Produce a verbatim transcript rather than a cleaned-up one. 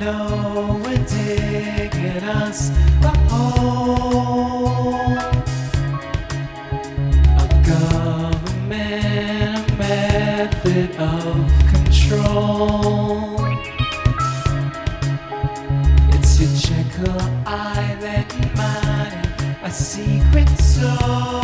know we're digging us a hole. A government, a method of control. It's your Jekyll Island mind, a secret soul.